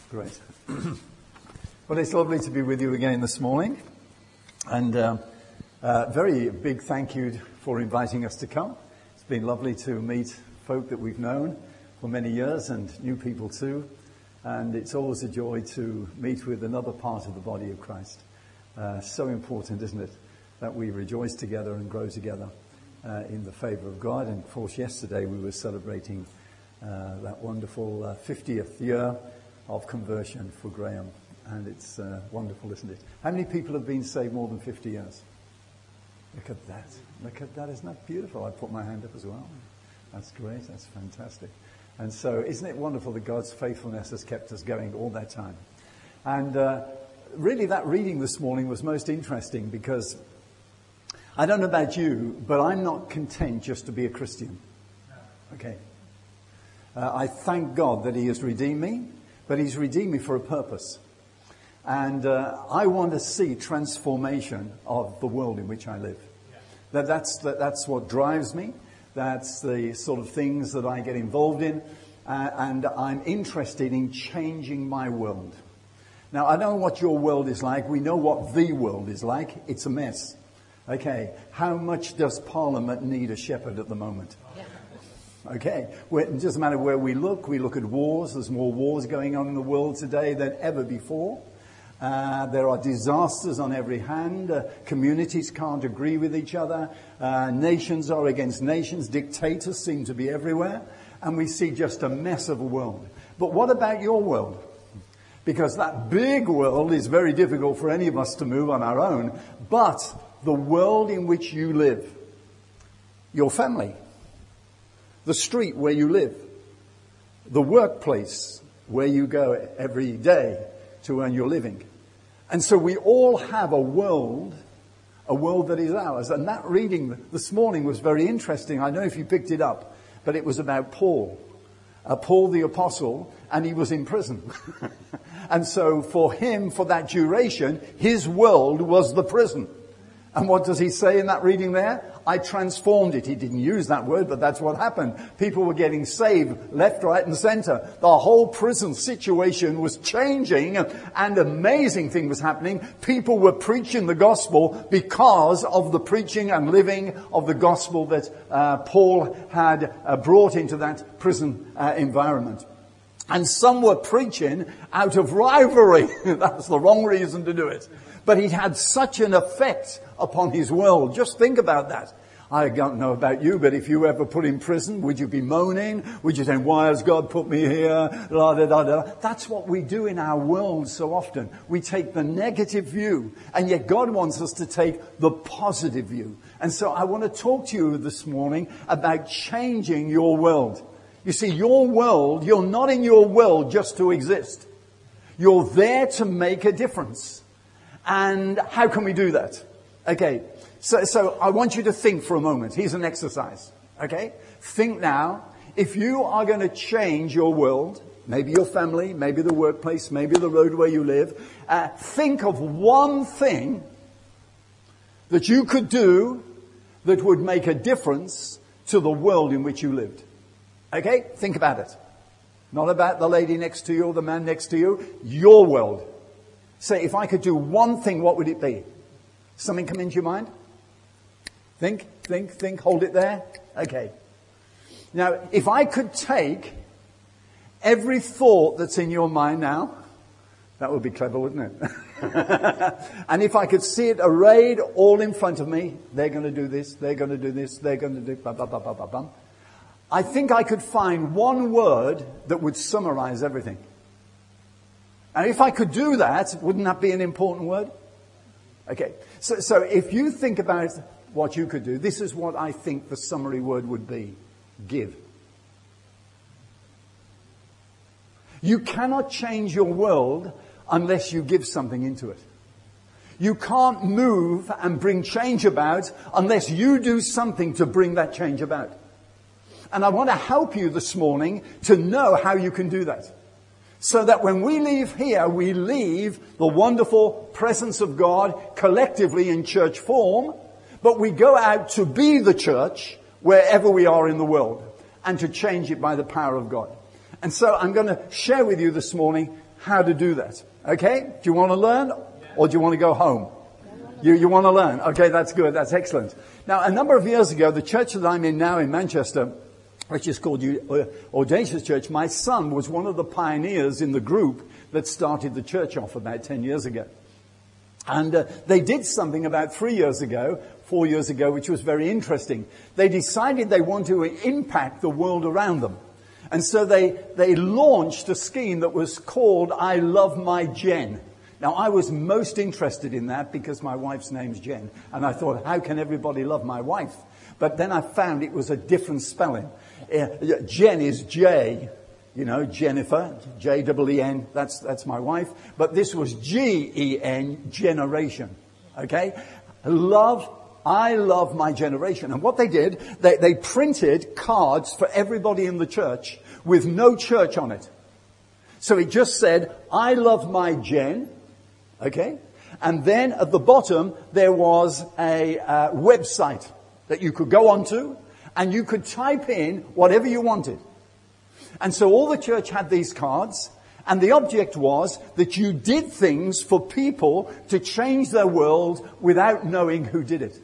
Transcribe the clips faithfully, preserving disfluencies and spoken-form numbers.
Great. Well, it's lovely to be with you again this morning. And uh, uh, very big thank you for inviting us to come. It's been lovely to meet folk that we've known for many years and new people too. And it's always a joy to meet with another part of the body of Christ. Uh, so important, isn't it, that we rejoice together and grow together uh, in the favor of God. And of course, yesterday we were celebrating uh, that wonderful uh, fiftieth year of conversion for Graham. And it's uh, wonderful, isn't it? How many people have been saved more than fifty years? Look at that. Look at that. Isn't that beautiful? I put my hand up as well. That's great. That's fantastic. And so isn't it wonderful that God's faithfulness has kept us going all that time? And uh, really that reading this morning was most interesting because I don't know about you, but I'm not content just to be a Christian. Okay. Uh, I thank God that He has redeemed me, but He's redeemed me for a purpose. And uh, I want to see transformation of the world in which I live. That that's, that, that's what drives me. That's the sort of things that I get involved in. Uh, and I'm interested in changing my world. Now, I know what your world is like. We know what the world is like. It's a mess. Okay. How much does Parliament need a shepherd at the moment? Okay. It doesn't matter where we look. We look at wars. There's more wars going on in the world today than ever before. Uh, there are disasters on every hand. Uh, communities can't agree with each other. Uh, nations are against nations. Dictators seem to be everywhere. And we see just a mess of a world. But what about your world? Because that big world is very difficult for any of us to move on our own. But the world in which you live, your family, the street where you live, the workplace where you go every day to earn your living. And so we all have a world, a world that is ours. And that reading this morning was very interesting. I don't know if you picked it up, but it was about Paul, uh, Paul the apostle, and he was in prison. And so for him, for that duration, his world was the prison. And what does he say in that reading there? I transformed it. He didn't use that word, but that's what happened. People were getting saved left, right and center. The whole prison situation was changing and amazing thing was happening. People were preaching the gospel because of the preaching and living of the gospel that uh, Paul had uh, brought into that prison uh, environment. And some were preaching out of rivalry. That's the wrong reason to do it. But he had such an effect upon his world. Just think about that. I don't know about you, but if you ever put in prison, would you be moaning? Would you say, why has God put me here? La, da, da, da. That's what we do in our world so often. We take the negative view, and yet God wants us to take the positive view. And so I want to talk to you this morning about changing your world. You see, your world, you're not in your world just to exist. You're there to make a difference. And how can we do that? Okay, so, so I want you to think for a moment. Here's an exercise, okay? Think now, if you are going to change your world, maybe your family, maybe the workplace, maybe the road where you live, uh, think of one thing that you could do that would make a difference to the world in which you lived. Okay, think about it. Not about the lady next to you or the man next to you, your world. Say, if I could do one thing, what would it be? Something come into your mind? Think, think, think, hold it there. Okay. Now, if I could take every thought that's in your mind now, that would be clever, wouldn't it? And if I could see it arrayed all in front of me, they're going to do this, they're going to do this, they're going to do blah, blah, blah, blah, blah, blah. I think I could find one word that would summarize everything. And if I could do that, wouldn't that be an important word? Okay, so, so if you think about what you could do, this is what I think the summary word would be. Give. You cannot change your world unless you give something into it. You can't move and bring change about unless you do something to bring that change about. And I want to help you this morning to know how you can do that. So that when we leave here, we leave the wonderful presence of God collectively in church form, but we go out to be the church wherever we are in the world and to change it by the power of God. And so I'm going to share with you this morning how to do that. Okay? Do you want to learn or do you want to go home? You, you want to learn. Okay, that's good. That's excellent. Now, a number of years ago, the church that I'm in now in Manchester, which is called Audacious Church, my son was one of the pioneers in the group that started the church off about ten years ago. And uh, they did something about three years ago, four years ago, which was very interesting. They decided they want to impact the world around them. And so they, they launched a scheme that was called I Love My Jen. Now, I was most interested in that because my wife's name's Jen. And I thought, how can everybody love my wife? But then I found it was a different spelling. Uh, Jen is J, you know, Jennifer, J E E N, that's, that's my wife. But this was G E N, generation. Okay? Love, I love my generation. And what they did, they, they printed cards for everybody in the church with no church on it. So it just said, I love my Jen. Okay? And then at the bottom, there was a uh, website that you could go onto, and you could type in whatever you wanted. And so all the church had these cards, and the object was that you did things for people to change their world without knowing who did it.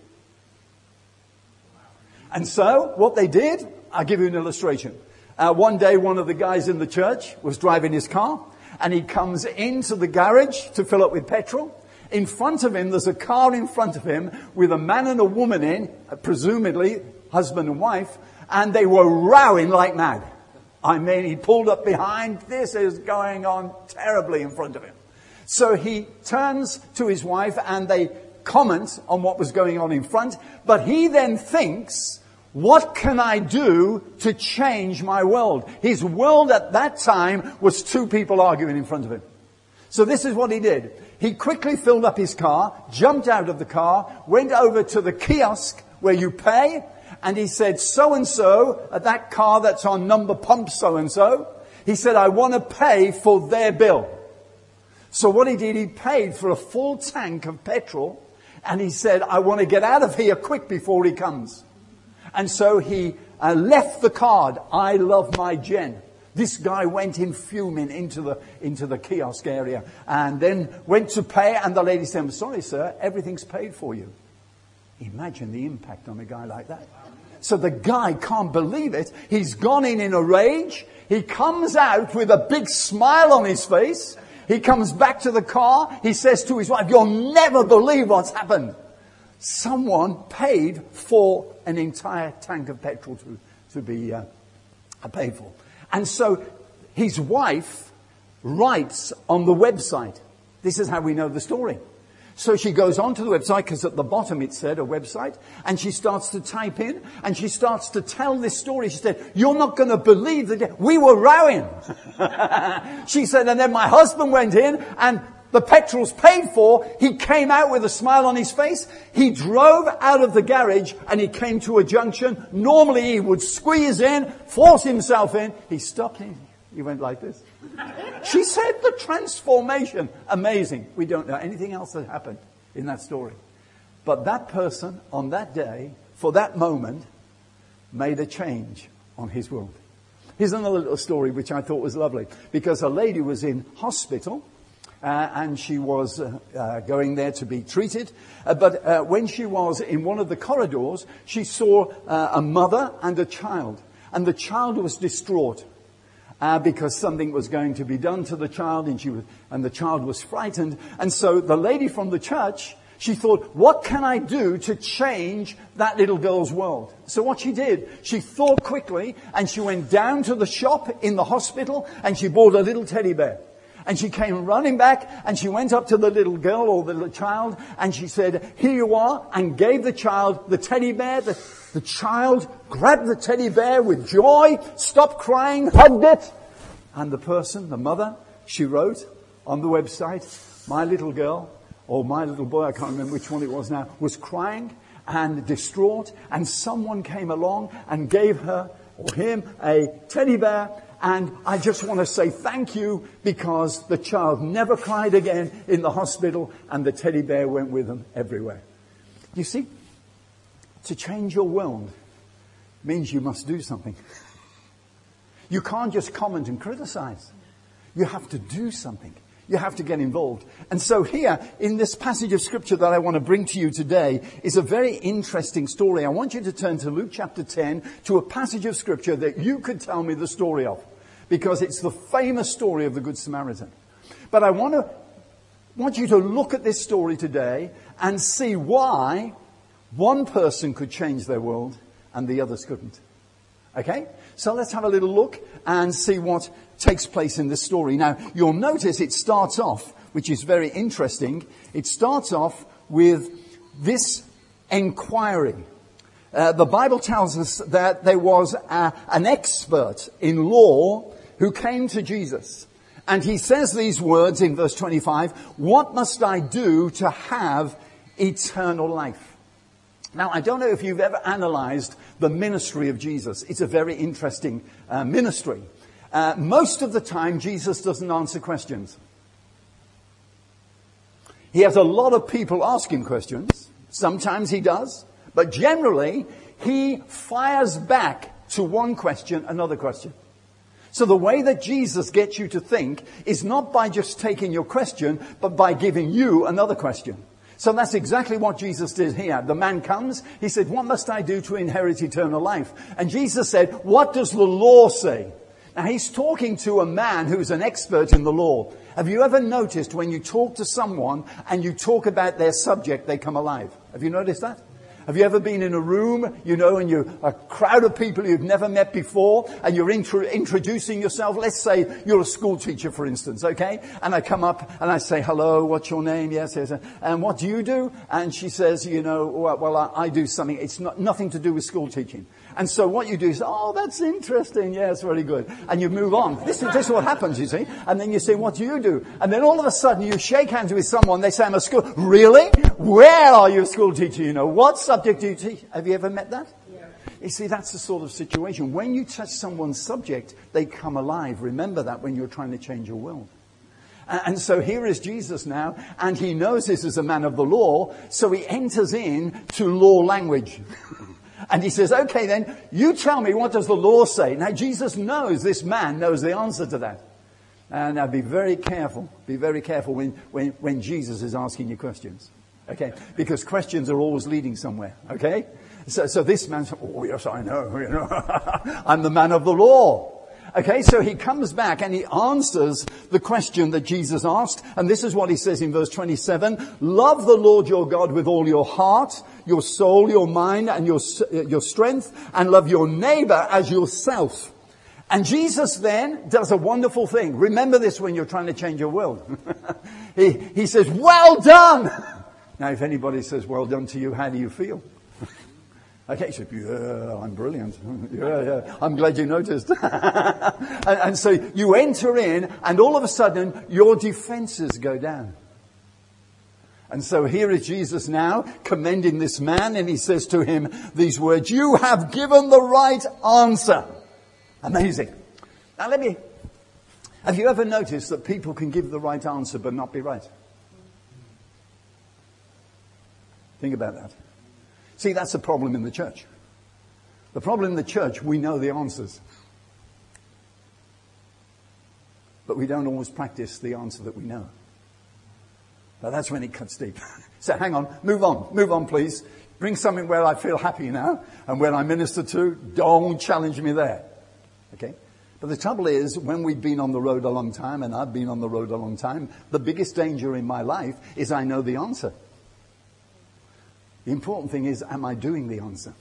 And so what they did, I'll give you an illustration. Uh, one day, one of the guys in the church was driving his car, and he comes into the garage to fill up with petrol. In front of him, there's a car in front of him with a man and a woman in, presumably husband and wife, and they were rowing like mad. I mean, he pulled up behind. This is going on terribly in front of him. So he turns to his wife and they comment on what was going on in front. But he then thinks, what can I do to change my world? His world at that time was two people arguing in front of him. So this is what he did. He quickly filled up his car, jumped out of the car, went over to the kiosk where you pay, and he said, so-and-so, at that car that's on number pump so-and-so, he said, I want to pay for their bill. So what he did, he paid for a full tank of petrol, and he said, I want to get out of here quick before he comes. And so he uh, left the card, I love my Jen. This guy went in fuming into the into the kiosk area and then went to pay, and the lady said, I'm sorry, sir, everything's paid for you. Imagine the impact on a guy like that. So the guy can't believe it. He's gone in in a rage. He comes out with a big smile on his face. He comes back to the car. He says to his wife, you'll never believe what's happened. Someone paid for an entire tank of petrol to, to be uh, paid for. And so his wife writes on the website. This is how we know the story. So she goes onto the website, because at the bottom it said a website, and she starts to type in, and she starts to tell this story. She said, you're not going to believe that we were rowing. She said, and then my husband went in, and the petrol's paid for. He came out with a smile on his face. He drove out of the garage, and he came to a junction. Normally he would squeeze in, force himself in. He stopped in. He went like this. She said the transformation, amazing. We don't know anything else that happened in that story. But that person on that day, for that moment, made a change on his world. Here's another little story which I thought was lovely. Because a lady was in hospital uh, and she was uh, uh, going there to be treated. Uh, but uh, when she was in one of the corridors, she saw uh, a mother and a child. And the child was distraught. Uh, because something was going to be done to the child, and she was, and the child was frightened. And so the lady from the church, she thought, what can I do to change that little girl's world? So what she did, she thought quickly, and she went down to the shop in the hospital, and she bought a little teddy bear. And she came running back, and she went up to the little girl or the little child, and she said, here you are, and gave the child the teddy bear. The, the child grabbed the teddy bear with joy, stopped crying, hugged it. And the person, the mother, she wrote on the website, my little girl, or my little boy, I can't remember which one it was now, was crying and distraught, and someone came along and gave her or him a teddy bear. And I just want to say thank you, because the child never cried again in the hospital, and the teddy bear went with them everywhere. You see, to change your world means you must do something. You can't just comment and criticize. You have to do something. You have to get involved. And so here, in this passage of Scripture that I want to bring to you today, is a very interesting story. I want you to turn to Luke chapter ten, to a passage of Scripture that you could tell me the story of, because it's the famous story of the Good Samaritan. But I want to want you to look at this story today and see why one person could change their world and the others couldn't. Okay? So let's have a little look and see what takes place in this story. Now, you'll notice it starts off, which is very interesting, it starts off with this inquiry. Uh, the Bible tells us that there was a, an expert in law who came to Jesus. And he says these words in verse twenty-five, "What must I do to have eternal life?" Now, I don't know if you've ever analyzed the ministry of Jesus. It's a very interesting uh, ministry. Uh, most of the time, Jesus doesn't answer questions. He has a lot of people asking questions. Sometimes he does. But generally, he fires back to one question, another question. So the way that Jesus gets you to think is not by just taking your question, but by giving you another question. So that's exactly what Jesus did here. The man comes, he said, "What must I do to inherit eternal life?" And Jesus said, "What does the law say?" Now he's talking to a man who's an expert in the law. Have you ever noticed when you talk to someone and you talk about their subject, they come alive? Have you noticed that? Have you ever been in a room, you know, and you're a crowd of people you've never met before, and you're intro- introducing yourself? Let's say you're a school teacher, for instance, okay? And I come up and I say, "Hello, what's your name?" "Yes, yes. And what do you do?" And she says, you know, "Well, well I, I do something. It's not nothing to do with school teaching." And so what you do is, "Oh, that's interesting. Yes, very good." And you move on. This is, this is what happens, you see. And then you say, "What do you do?" And then all of a sudden you shake hands with someone. They say, "I'm a school." "Really? Where are you a school teacher? You know, what subject do you teach?" Have you ever met that? Yeah. You see, that's the sort of situation. When you touch someone's subject, they come alive. Remember that when you're trying to change your world. And so here is Jesus now, and he knows this is a man of the law, so he enters in to law language. And he says, "Okay then, you tell me, what does the law say?" Now Jesus knows, this man knows the answer to that. And now be very careful, be very careful when, when, when Jesus is asking you questions. Okay? Because questions are always leading somewhere. Okay? So, so this man said, "Oh yes, I know, you know, I'm the man of the law." Okay, so he comes back and he answers the question that Jesus asked. And this is what he says in verse twenty-seven. "Love the Lord your God with all your heart, your soul, your mind, and your, your strength, and love your neighbor as yourself." And Jesus then does a wonderful thing. Remember this when you're trying to change your world. he, he says, "Well done." Now, if anybody says, "Well done" to you, how do you feel? Okay, so, "Yeah, I'm brilliant. Yeah, yeah, I'm glad you noticed." and, and so you enter in, and all of a sudden, your defenses go down. And so here is Jesus now commending this man, and he says to him these words, "You have given the right answer." Amazing. Now let me, have you ever noticed that people can give the right answer but not be right? Think about that. See, that's the problem in the church. The problem in the church, we know the answers. But we don't always practice the answer that we know. But that's when it cuts deep. So hang on, move on, move on please. Bring something where I feel happy now. And when I minister to, don't challenge me there. Okay? But the trouble is, when we've been on the road a long time, and I've been on the road a long time, the biggest danger in my life is I know the answer. The important thing is, am I doing the answer?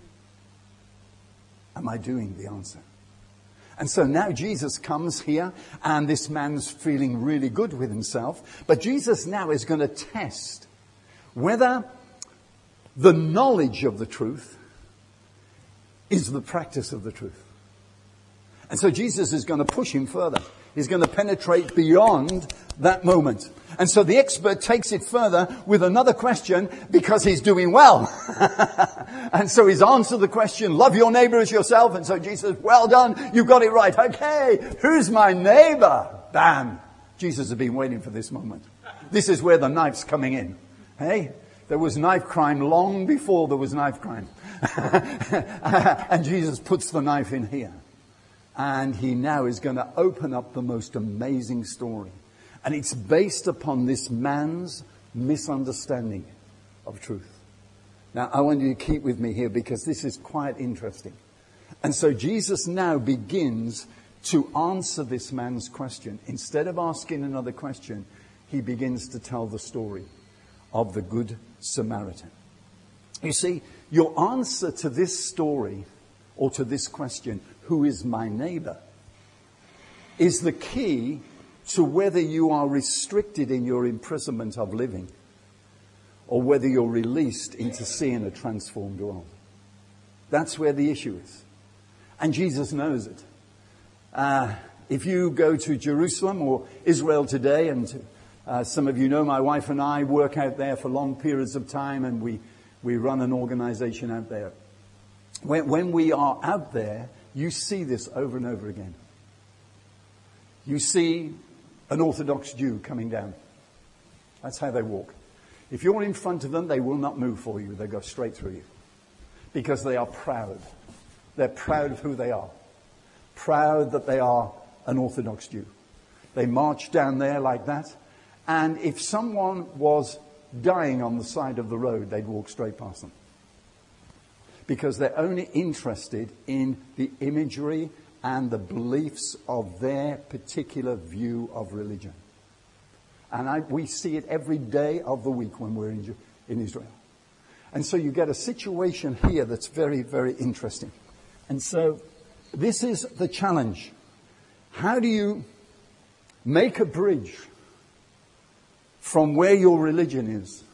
Am I doing the answer? And so now Jesus comes here, and this man's feeling really good with himself. But Jesus now is going to test whether the knowledge of the truth is the practice of the truth. And so Jesus is going to push him further. He's going to penetrate beyond that moment. And so the expert takes it further with another question because he's doing well. And so he's answered the question, "Love your neighbor as yourself." And so Jesus says, "Well done, you got it right. Okay, who's my neighbor?" Bam. Jesus has been waiting for this moment. This is where the knife's coming in. Hey, there was knife crime long before there was knife crime. And Jesus puts the knife in here. And he now is going to open up the most amazing story. And it's based upon this man's misunderstanding of truth. Now, I want you to keep with me here because this is quite interesting. And so Jesus now begins to answer this man's question. Instead of asking another question, he begins to tell the story of the Good Samaritan. You see, your answer to this story, or to this question, who is my neighbor, is the key to whether you are restricted in your imprisonment of living or whether you're released into seeing a transformed world. That's where the issue is. And Jesus knows it. Uh, if you go to Jerusalem or Israel today, and uh, some of you know my wife and I work out there for long periods of time, and we, we run an organization out there. When, when we are out there, you see this over and over again. You see an Orthodox Jew coming down. That's how they walk. If you're in front of them, they will not move for you. They go straight through you. Because they are proud. They're proud of who they are. Proud that they are an Orthodox Jew. They march down there like that. And if someone was dying on the side of the road, they'd walk straight past them. Because they're only interested in the imagery and the beliefs of their particular view of religion. And I, we see it every day of the week when we're in, in Israel. And so you get a situation here that's very, very interesting. And so this is the challenge. How do you make a bridge from where your religion is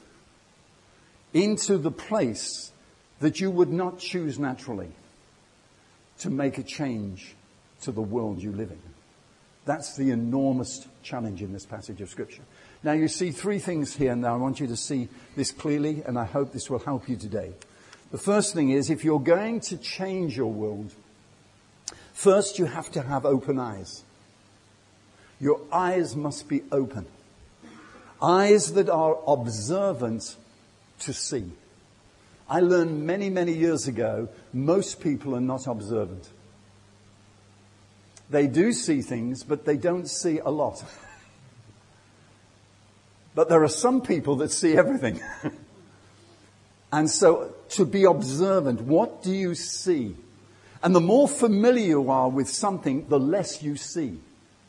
into the place that you would not choose naturally to make a change to the world you live in? That's the enormous challenge in this passage of Scripture. Now you see three things here, and I want you to see this clearly, and I hope this will help you today. The first thing is, if you're going to change your world, first you have to have open eyes. Your eyes must be open. Eyes that are observant to see. I learned many, many years ago, most people are not observant. They do see things, but they don't see a lot. But there are some people that see everything. And so, to be observant, what do you see? And the more familiar you are with something, the less you see.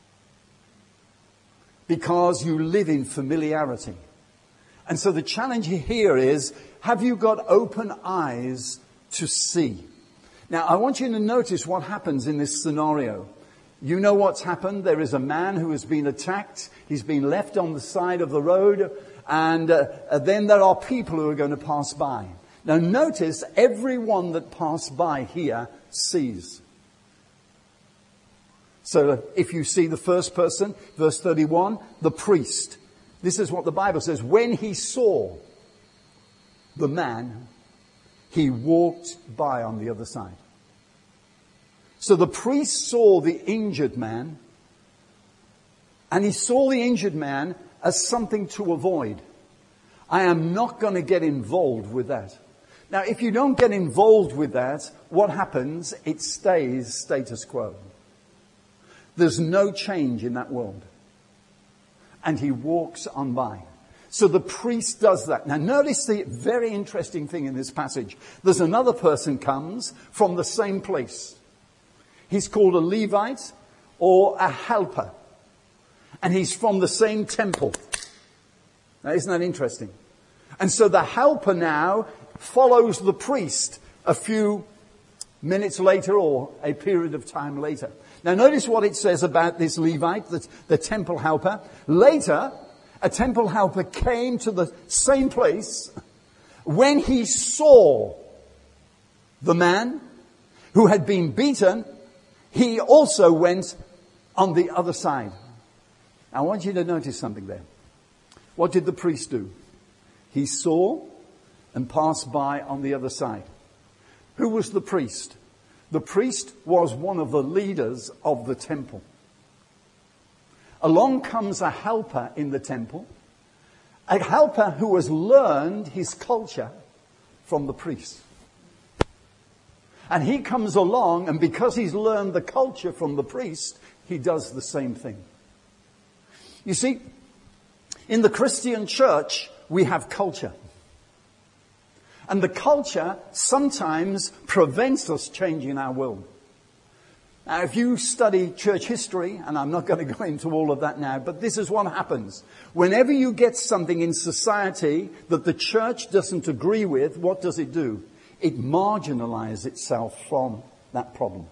Because you live in familiarity. And so the challenge here is, have you got open eyes to see? Now, I want you to notice what happens in this scenario. You know what's happened. There is a man who has been attacked. He's been left on the side of the road. And uh, then there are people who are going to pass by. Now notice, everyone that passed by here sees. So if you see the first person, verse thirty-one, the priest. This is what the Bible says. When he saw the man, he walked by on the other side. So the priest saw the injured man, and he saw the injured man as something to avoid. I am not going to get involved with that. Now, if you don't get involved with that, what happens? It stays status quo. There's no change in that world. And he walks on by. So the priest does that. Now, notice the very interesting thing in this passage. There's another person comes from the same place. He's called a Levite or a helper. And he's from the same temple. Now, isn't that interesting? And so the helper now follows the priest a few minutes later or a period of time later. Now, notice what it says about this Levite, the, the temple helper. Later, a temple helper came to the same place when he saw the man who had been beaten. He also went on the other side. I want you to notice something there. What did the priest do? He saw and passed by on the other side. Who was the priest? The priest was one of the leaders of the temple. Along comes a helper in the temple. A helper who has learned his culture from the priest. And he comes along, and because he's learned the culture from the priest, he does the same thing. You see, in the Christian church, we have culture. And the culture sometimes prevents us changing our world. Now, if you study church history, and I'm not going to go into all of that now, but this is what happens. Whenever you get something in society that the church doesn't agree with, what does it do? It marginalizes itself from that problem.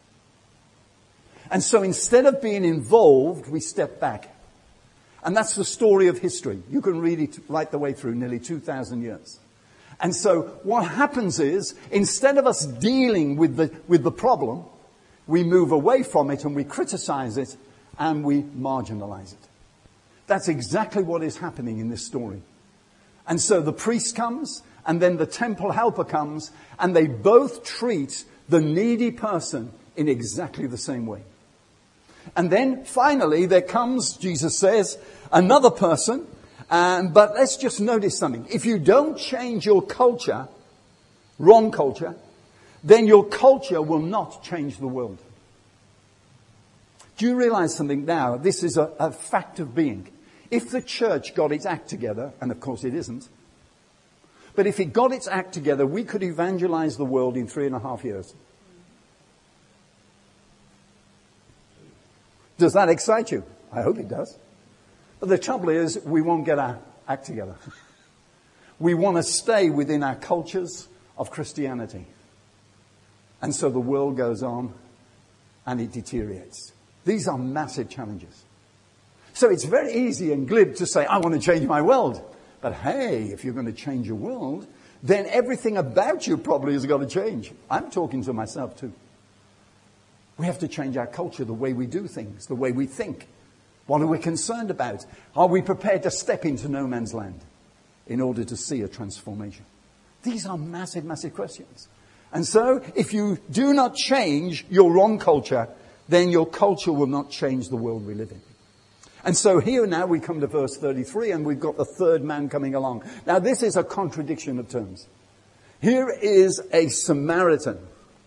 And so instead of being involved, we step back. And that's the story of history. You can read it right the way through, nearly two thousand years. And so what happens is, instead of us dealing with the, with the problem, we move away from it and we criticize it and we marginalize it. That's exactly what is happening in this story. And so the priest comes, and then the temple helper comes, and they both treat the needy person in exactly the same way. And then finally there comes, Jesus says, another person. Um, but let's just notice something. If you don't change your culture, wrong culture, then your culture will not change the world. Do you realize something now? This is a, a fact of being. If the church got its act together, and of course it isn't, but if it got its act together, we could evangelize the world in three and a half years. Does that excite you? I hope it does. But the trouble is, we won't get our act together. We want to stay within our cultures of Christianity. And so the world goes on and it deteriorates. These are massive challenges. So it's very easy and glib to say, I want to change my world. But hey, if you're going to change your world, then everything about you probably has got to change. I'm talking to myself too. We have to change our culture, the way we do things, the way we think. What are we concerned about? Are we prepared to step into no man's land in order to see a transformation? These are massive, massive questions. And so, if you do not change your wrong culture, then your culture will not change the world we live in. And so here now we come to verse thirty-three, and we've got the third man coming along. Now this is a contradiction of terms. Here is a Samaritan.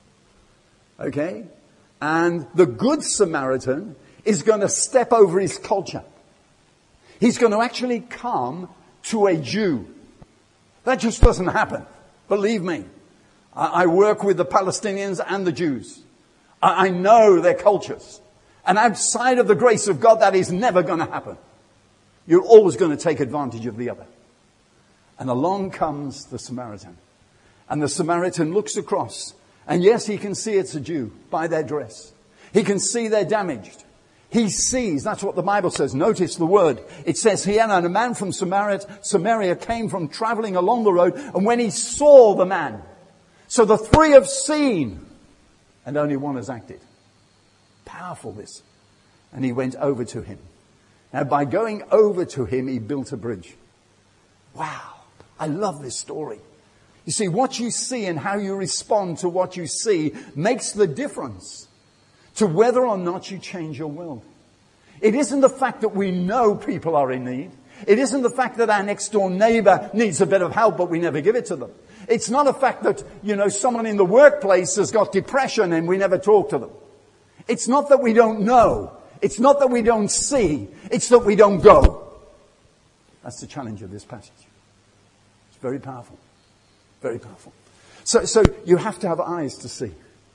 Okay? And the good Samaritan is going to step over his culture. He's going to actually come to a Jew. That just doesn't happen. Believe me. I work with the Palestinians and the Jews. I know their cultures. And outside of the grace of God, that is never going to happen. You're always going to take advantage of the other. And along comes the Samaritan. And the Samaritan looks across. And yes, he can see it's a Jew by their dress. He can see they're damaged. He sees, that's what the Bible says. Notice the word. It says here, and a man from Samaria, Samaria came from traveling along the road. And when he saw the man, so the three have seen, and only one has acted. Powerful this. And he went over to him. Now by going over to him, he built a bridge. Wow. I love this story. You see, what you see and how you respond to what you see makes the difference to whether or not you change your world. It isn't the fact that we know people are in need. It isn't the fact that our next door neighbor needs a bit of help, but we never give it to them. It's not a fact that, you know, someone in the workplace has got depression and we never talk to them. It's not that we don't know. It's not that we don't see. It's that we don't go. That's the challenge of this passage. It's very powerful. Very powerful. So, so you have to have eyes to see.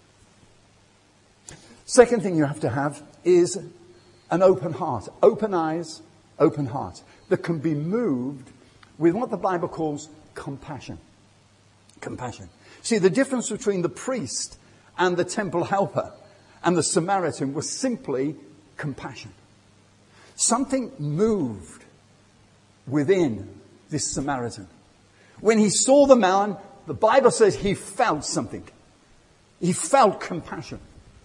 Second thing you have to have is an open heart. Open eyes, open heart. That can be moved with what the Bible calls compassion. Compassion. See, the difference between the priest and the temple helper and the Samaritan was simply compassion. Something moved within this Samaritan. When he saw the man, the Bible says he felt something. He felt compassion.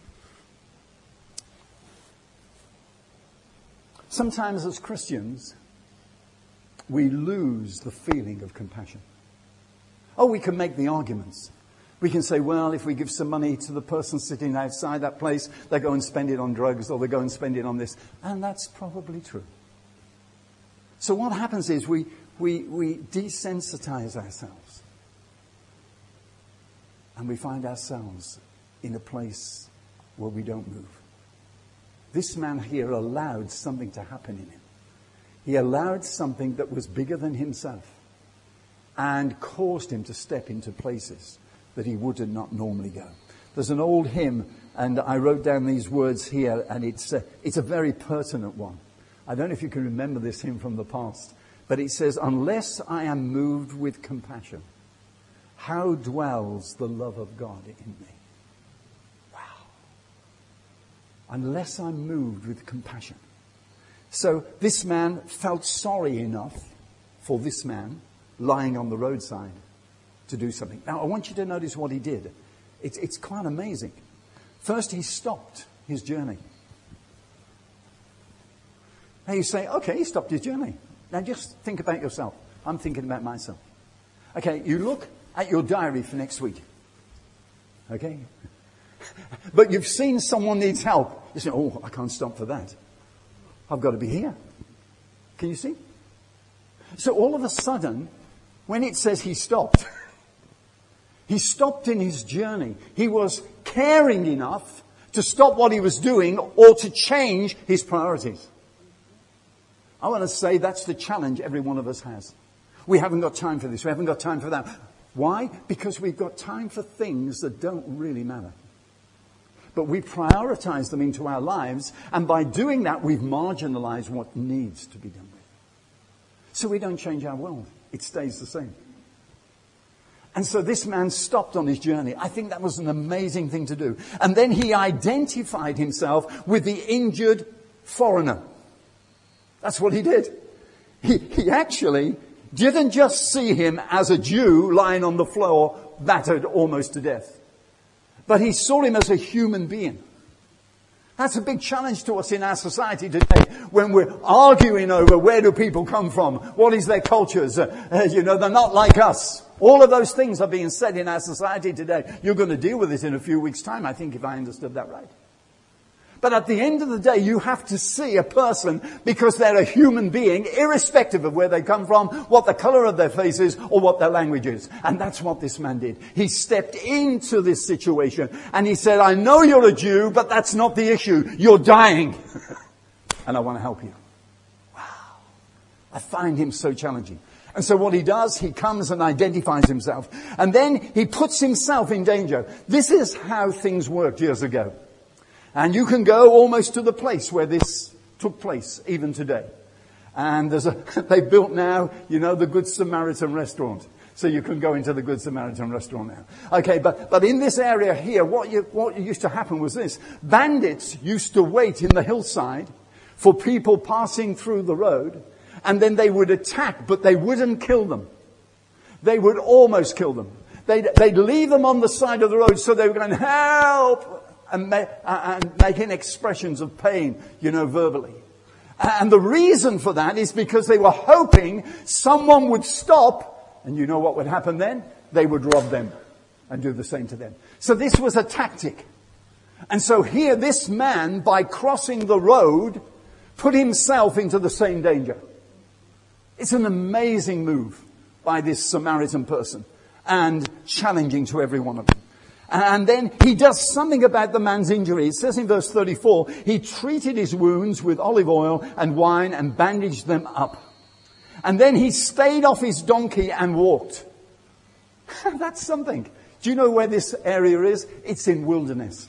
Sometimes as Christians, we lose the feeling of compassion. Oh, we can make the arguments. We can say, well, if we give some money to the person sitting outside that place, they go and spend it on drugs or they go and spend it on this. And that's probably true. So what happens is we, we, we desensitize ourselves. and we find ourselves in a place where we don't move. This man here allowed something to happen in him. He allowed something that was bigger than himself and caused him to step into places that he would not normally go. There's an old hymn, and I wrote down these words here, and it's a, it's a very pertinent one. I don't know if you can remember this hymn from the past, but it says, unless I am moved with compassion, how dwells the love of God in me? Wow. Unless I'm moved with compassion. So this man felt sorry enough for this man lying on the roadside to do something. Now, I want you to notice what he did. It's, it's quite amazing. First, he stopped his journey. Now you say, okay, he stopped his journey. Now just think about yourself. I'm thinking about myself. Okay, you look at your diary for next week. Okay? But you've seen someone needs help. You say, oh, I can't stop for that. I've got to be here. Can you see? So all of a sudden, when it says he stopped, he stopped in his journey. He was caring enough to stop what he was doing or to change his priorities. I want to say that's the challenge every one of us has. We haven't got time for this. We haven't got time for that. Why? Because we've got time for things that don't really matter. But we prioritize them into our lives, and by doing that, we've marginalized what needs to be done with. So we don't change our world. It stays the same. And so this man stopped on his journey. I think that was an amazing thing to do. And then he identified himself with the injured foreigner. That's what he did. He, he actually didn't just see him as a Jew lying on the floor, battered almost to death. But he saw him as a human being. That's a big challenge to us in our society today when we're arguing over where do people come from, what is their cultures, uh, uh, you know, they're not like us. All of those things are being said in our society today. You're going to deal with it in a few weeks' time, I think, if I understood that right. But at the end of the day, you have to see a person because they're a human being, irrespective of where they come from, what the color of their face is, or what their language is. And that's what this man did. He stepped into this situation and he said, I know you're a Jew, but that's not the issue. You're dying. And I want to help you. Wow. I find him so challenging. And so what he does, he comes and identifies himself. And then he puts himself in danger. This is how things worked years ago. And you can go almost to the place where this took place, even today. And there's a, they built now, you know, the Good Samaritan restaurant. So you can go into the Good Samaritan restaurant now. Okay, but, but in this area here, what, you, what used to happen was this. Bandits used to wait in the hillside for people passing through the road. And then they would attack, but they wouldn't kill them. They would almost kill them. They'd, they'd leave them on the side of the road so they were going, help! And, ma- and making expressions of pain, you know, verbally. And the reason for that is because they were hoping someone would stop, and you know what would happen then? They would rob them and do the same to them. So this was a tactic. And so here this man, by crossing the road, put himself into the same danger. It's an amazing move by this Samaritan person and challenging to every one of them. And then he does something about the man's injury. It says in verse thirty-four, he treated his wounds with olive oil and wine and bandaged them up. And then he stayed off his donkey and walked. That's something. Do you know where this area is? It's in wilderness.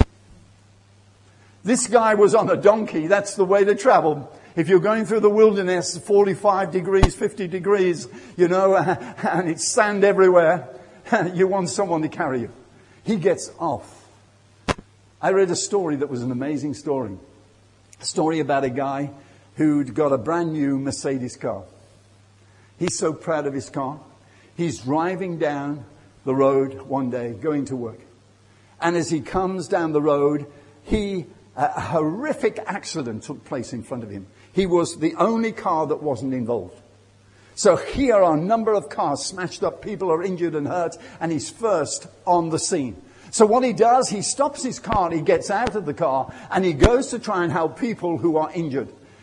This guy was on a donkey. That's the way to travel. If you're going through the wilderness, forty-five degrees, fifty degrees, you know, and it's sand everywhere, you want someone to carry you. He gets off. I read a story that was an amazing story. A story about a guy who'd got a brand new Mercedes car. He's so proud of his car. He's driving down the road one day, going to work. And as he comes down the road, he, a horrific accident took place in front of him. He was the only car that wasn't involved. So here are a number of cars smashed up. People are injured and hurt. And he's first on the scene. So what he does, he stops his car. He gets out of the car. And he goes to try and help people who are injured.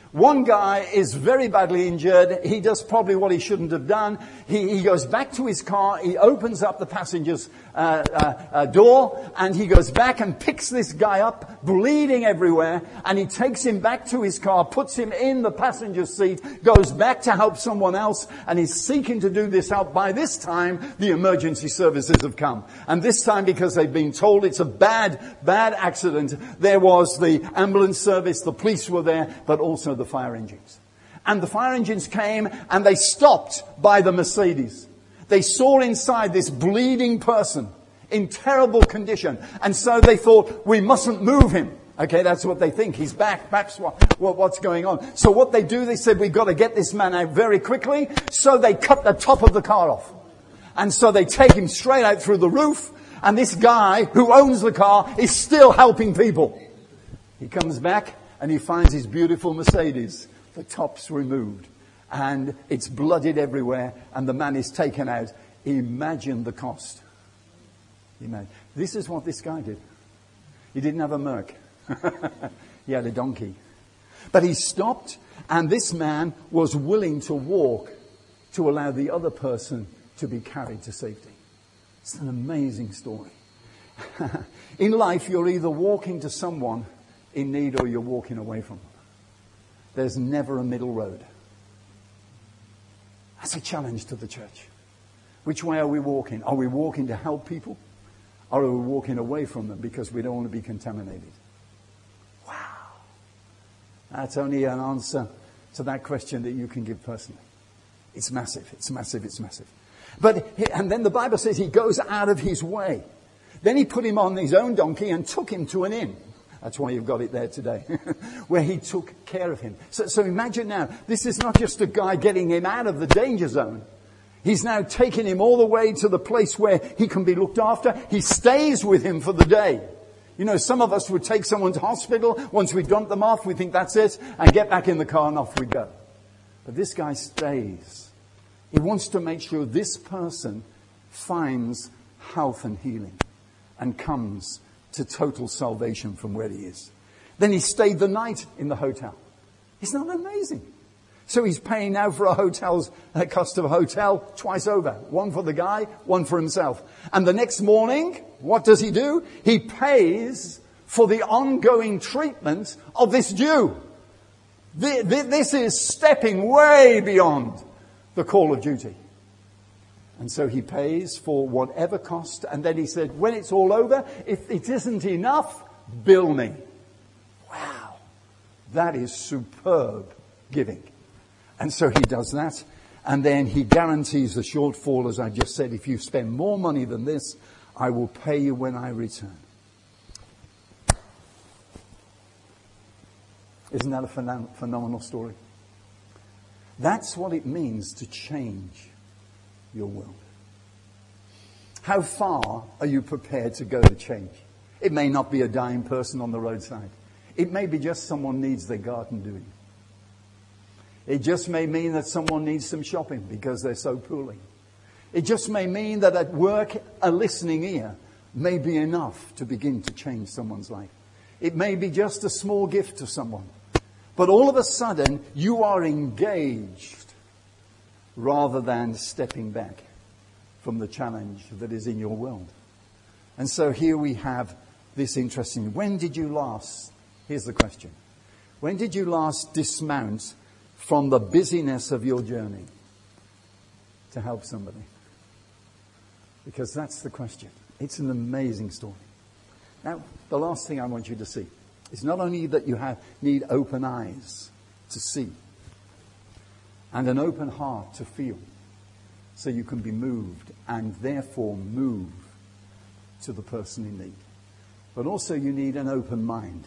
One guy is very badly injured. He does probably what he shouldn't have done. He, he goes back to his car. He opens up the passenger's uh, uh, uh, door, and he goes back and picks this guy up, bleeding everywhere, and he takes him back to his car, puts him in the passenger's seat, goes back to help someone else, and he's seeking to do this help. By this time, the emergency services have come. And this time, because they've been told it's a bad, bad accident, there was the ambulance service, the police were there, but also the fire engines. And the fire engines came and they stopped by the Mercedes. They saw inside this bleeding person in terrible condition. And so they thought, we mustn't move him. Okay, that's what they think. He's back. Perhaps what, what, what's going on? So what they do, they said, we've got to get this man out very quickly. So they cut the top of the car off. And so they take him straight out through the roof. And this guy who owns the car is still helping people. He comes back and he finds his beautiful Mercedes. The top's removed. And it's blooded everywhere. And the man is taken out. Imagine the cost. Imagine. This is what this guy did. He didn't have a Merc. He had a donkey. But he stopped. And this man was willing to walk to allow the other person to be carried to safety. It's an amazing story. In life, you're either walking to someone in need or you're walking away from them. There's never a middle road. That's a challenge to the church. Which way are we walking? Are we walking to help people? Or are we walking away from them because we don't want to be contaminated? Wow. That's only an answer to that question that you can give personally. It's massive, it's massive, it's massive. But, and then the Bible says he goes out of his way. Then he put him on his own donkey and took him to an inn. That's why you've got it there today. Where he took care of him. So, so imagine now, this is not just a guy getting him out of the danger zone. He's now taking him all the way to the place where he can be looked after. He stays with him for the day. You know, some of us would take someone to hospital. Once we dump them off, we think that's it. And get back in the car and off we go. But this guy stays. He wants to make sure this person finds health and healing. And comes to total salvation from where he is. Then he stayed the night in the hotel. Isn't that amazing? So he's paying now for a hotel's uh, cost of a hotel twice over. One for the guy, one for himself. And the next morning, what does he do? He pays for the ongoing treatment of this Jew. The, the, this is stepping way beyond the call of duty. And so he pays for whatever cost. And then he said, when it's all over, if it isn't enough, bill me. Wow. That is superb giving. And so he does that. And then he guarantees the shortfall, as I just said. If you spend more money than this, I will pay you when I return. Isn't that a phenom- phenomenal story? That's what it means to change your world. How far are you prepared to go to change? It may not be a dying person on the roadside. It may be just someone needs their garden doing. It just may mean that someone needs some shopping because they're so poorly. It just may mean that at work a listening ear may be enough to begin to change someone's life. It may be just a small gift to someone. But all of a sudden you are engaged rather than stepping back from the challenge that is in your world. And so here we have this interesting. When did you last, here's the question. When did you last dismount from the busyness of your journey to help somebody? Because that's the question. It's an amazing story. Now, the last thing I want you to see is not only that you have need open eyes to see, and an open heart to feel, so you can be moved and therefore move to the person in need. But also you need an open mind.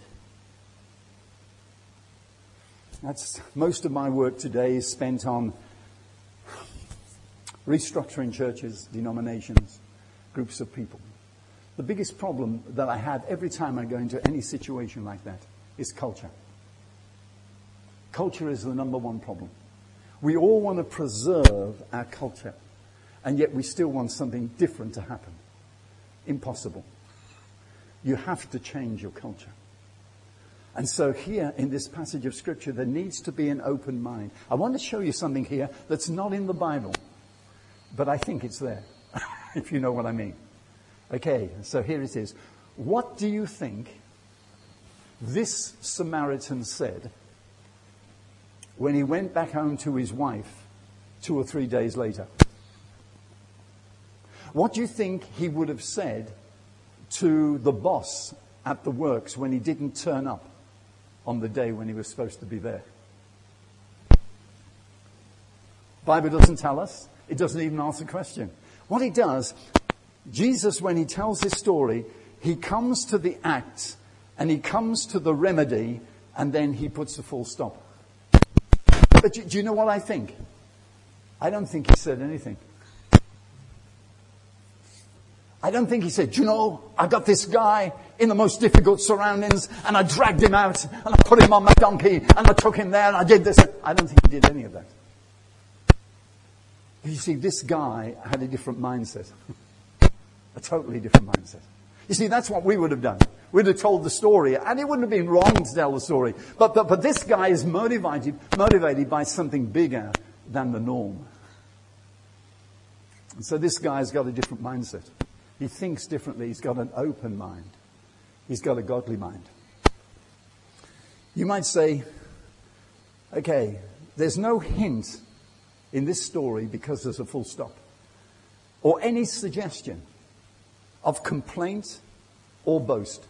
That's most of my work today is spent on restructuring churches, denominations, groups of people. The biggest problem that I have every time I go into any situation like that is culture. Culture is the number one problem. We all want to preserve our culture, and yet we still want something different to happen. Impossible. You have to change your culture. And so here in this passage of Scripture, there needs to be an open mind. I want to show you something here that's not in the Bible, but I think it's there, if you know what I mean. Okay, so here it is. What do you think this Samaritan said when he went back home to his wife two or three days later? What do you think he would have said to the boss at the works when he didn't turn up on the day when he was supposed to be there? Bible doesn't tell us. It doesn't even ask the question. What he does, Jesus, when he tells his story, he comes to the act and he comes to the remedy and then he puts a full stop. But do, do you know what I think? I don't think he said anything. I don't think he said, you know, I got this guy in the most difficult surroundings and I dragged him out and I put him on my donkey and I took him there and I did this. I don't think he did any of that. You see, this guy had a different mindset. A totally different mindset. You see, that's what we would have done. We'd have told the story, and it wouldn't have been wrong to tell the story. But, but, but this guy is motivated, motivated by something bigger than the norm. And so this guy's got a different mindset. He thinks differently. He's got an open mind. He's got a godly mind. You might say, okay, there's no hint in this story because there's a full stop, or any suggestion of complaint or boast.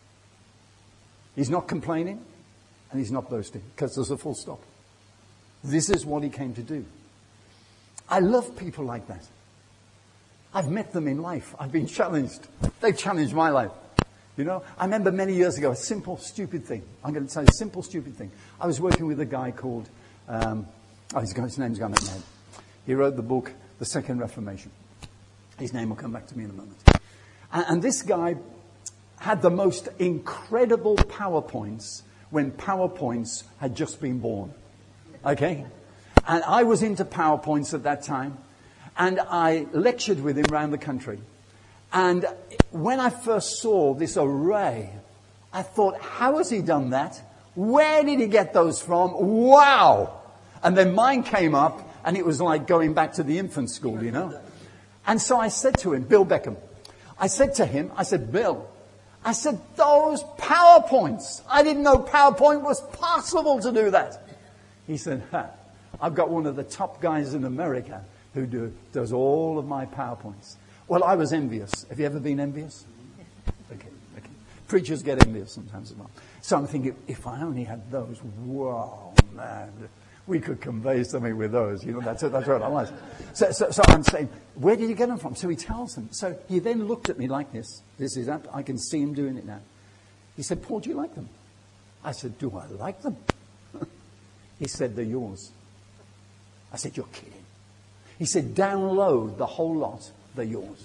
He's not complaining and he's not boasting because there's a full stop. This is what he came to do. I love people like that. I've met them in life. I've been challenged. They've challenged my life. You know, I remember many years ago, a simple, stupid thing. I'm going to tell you a simple, stupid thing. I was working with a guy called, um, oh, his, his name's gone up my head. He wrote the book, The Second Reformation. His name will come back to me in a moment. And, and this guy had the most incredible PowerPoints when PowerPoints had just been born. Okay? And I was into PowerPoints at that time. And I lectured with him around the country. And when I first saw this array, I thought, how has he done that? Where did he get those from? Wow! And then mine came up, and it was like going back to the infant school, you know. And so I said to him, Bill Beckham, I said to him, I said, Bill, I said, those PowerPoints, I didn't know PowerPoint was possible to do that. He said, ha, I've got one of the top guys in America who do, does all of my PowerPoints. Well, I was envious. Have you ever been envious? Okay, okay. Preachers get envious sometimes as well. So I'm thinking, if I only had those, wow, man, we could convey something with those. You know, that's it, that's what I was. So, so, so I'm saying, where did you get them from? So he tells them. So he then looked at me like this. This is up. I can see him doing it now. He said, Paul, do you like them? I said, do I like them? He said, they're yours. I said, you're kidding. He said, download the whole lot. They're yours.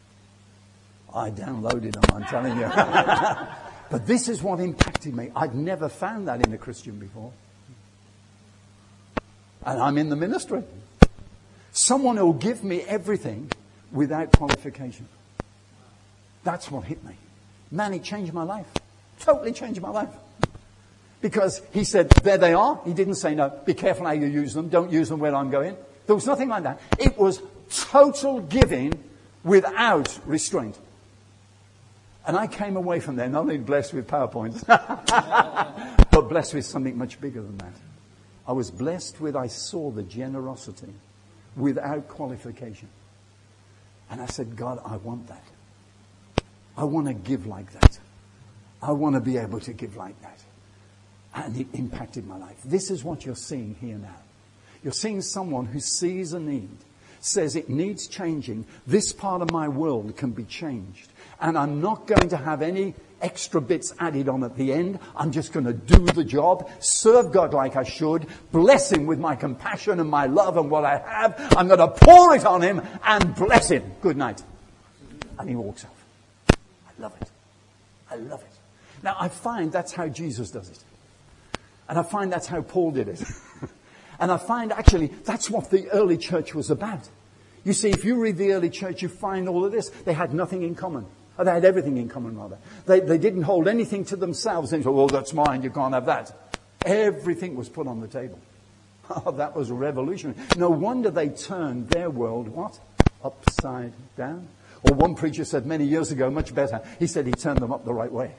I downloaded them, I'm telling you. But this is what impacted me. I'd never found that in a Christian before. And I'm in the ministry. Someone who will give me everything without qualification. That's what hit me. Man, it changed my life. Totally changed my life. Because he said, there they are. He didn't say, no, be careful how you use them. Don't use them where I'm going. There was nothing like that. It was total giving without restraint. And I came away from there not only blessed with PowerPoints, but blessed with something much bigger than that. I was blessed with, I saw the generosity without qualification. And I said, God, I want that. I want to give like that. I want to be able to give like that. And it impacted my life. This is what you're seeing here now. You're seeing someone who sees a need, says it needs changing. This part of my world can be changed. And I'm not going to have any extra bits added on at the end. I'm just going to do the job, serve God like I should, bless him with my compassion and my love and what I have. I'm going to pour it on him and bless him. Good night. And he walks off. I love it. I love it. Now, I find that's how Jesus does it. And I find that's how Paul did it. And I find actually that's what the early church was about. You see, if you read the early church, you find all of this. They had nothing in common. Oh, they had everything in common, rather. They, they didn't hold anything to themselves and say, well, that's mine, you can't have that. Everything was put on the table. Oh, that was revolutionary. No wonder they turned their world, what? Upside down. Or one preacher said many years ago, much better, he said he turned them up the right way.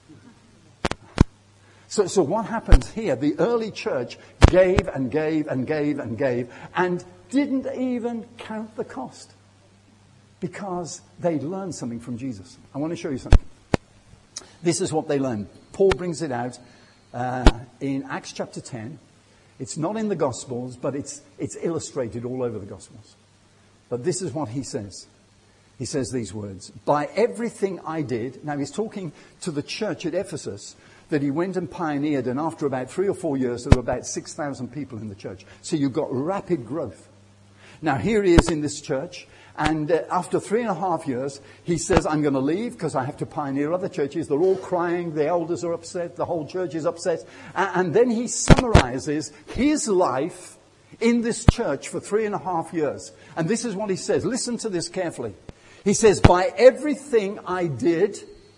So, so what happens here? The early church gave and gave and gave and gave and didn't even count the cost because they learned something from Jesus. I want to show you something. This is what they learned. Paul brings it out uh, in Acts chapter ten. It's not in the Gospels, but it's it's illustrated all over the Gospels. But this is what he says. He says these words, by everything I did. Now he's talking to the church at Ephesus that he went and pioneered, and after about three or four years, there were about six thousand people in the church. So you've got rapid growth. Now here he is in this church, and uh, after three and a half years, he says, I'm going to leave because I have to pioneer other churches. They're all crying, the elders are upset, the whole church is upset. And, and then he summarizes his life in this church for three and a half years. And this is what he says. Listen to this carefully. He says, by everything I did,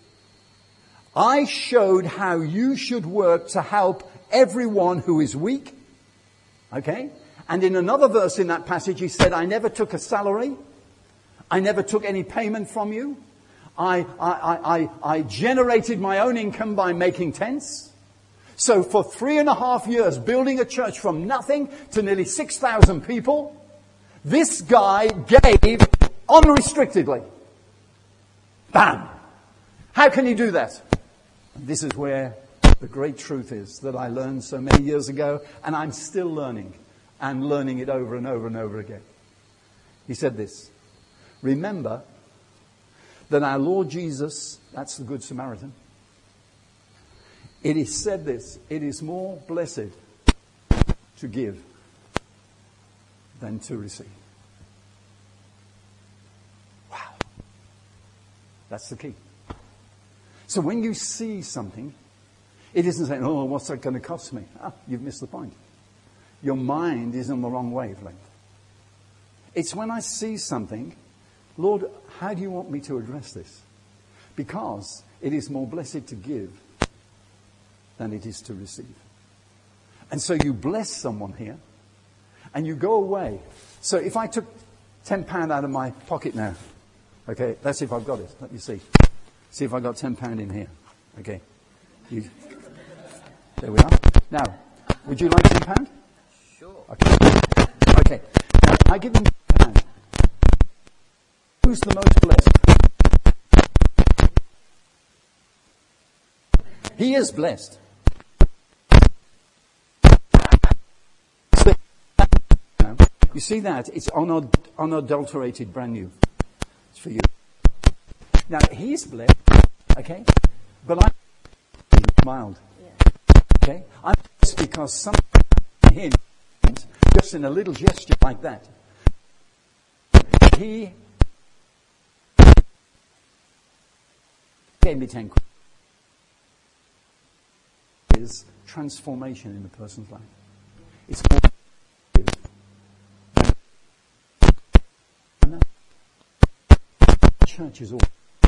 I showed how you should work to help everyone who is weak. Okay? And in another verse in that passage, he said, I never took a salary. I never took any payment from you. I, I, I, I, I generated my own income by making tents. So for three and a half years, building a church from nothing to nearly six thousand people, this guy gave unrestrictedly. Bam! How can he do that? This is where the great truth is that I learned so many years ago, and I'm still learning, and learning it over and over and over again. He said this, remember that our Lord Jesus, that's the Good Samaritan, it is said this, it is more blessed to give than to receive. Wow. That's the key. So when you see something, it isn't saying, oh, what's that going to cost me? Ah, you've missed the point. Your mind is on the wrong wavelength. It's when I see something, Lord, how do you want me to address this? Because it is more blessed to give than it is to receive. And so you bless someone here, and you go away. So if I took ten pounds out of my pocket now, okay, let's see if I've got it. Let me see. See if I got ten pounds in here. Okay. You, there we are. Now, would you like ten pounds? Sure. Okay. Okay. Now, I give him ten pounds. Who's the most blessed? He is blessed. You see that? It's unad- unadulterated, brand new. It's for you. Now, he's blessed, okay? But I'm mild. Okay? I'm blessed because something him, just in a little gesture like that, he gave me ten quid. Is transformation in the person's life. It's more church is all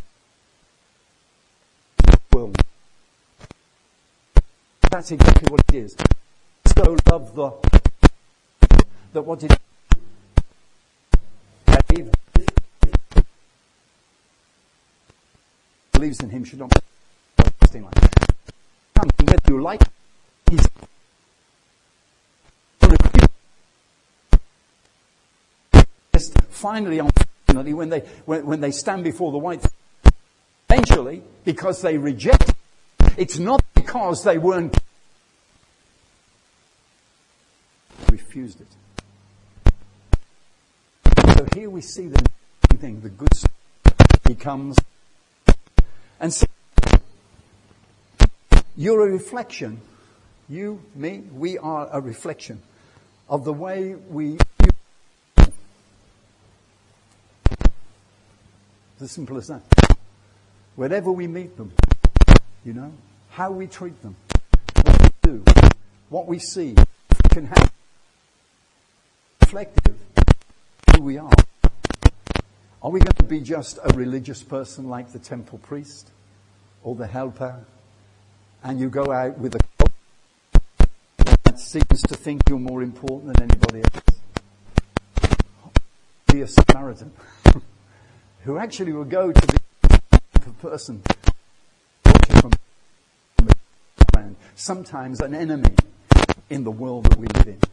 world. That's exactly what it is. So love the that what it gave believes in him should not be like that. Whether you like he's finally unfortunately when they when, when they stand before the white eventually because they reject it, it's not because they weren't refused it. So here we see the thing, the good stuff. He comes and so you're a reflection. You, me, we are a reflection of the way we. It's as simple as that. Wherever we meet them, you know, how we treat them, what we do, what we see, can have reflective who we are. Are we going to be just a religious person like the temple priest or the helper, and you go out with a cult that seems to think you're more important than anybody else? Be a Samaritan who actually will go to the type of person from sometimes an enemy in the world that we live in.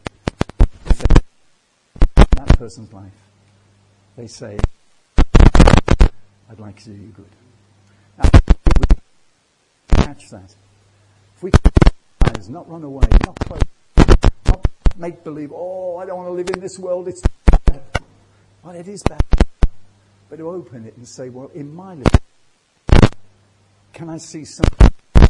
That person's life, they say, I'd like to do you good. Now, we catch that. If we can not run away, not close, not make believe, oh, I don't want to live in this world, it's bad. Well, it is bad. But to open it and say, well, in my life, can I see something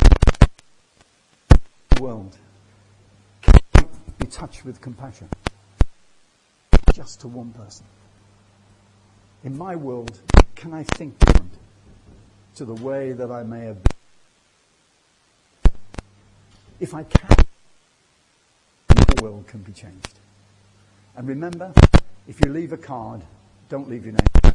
in the world? Can I be touched with compassion? Just to one person. In my world, can I think different to the way that I may have been? If I can, the world can be changed. And remember, if you leave a card, don't leave your name.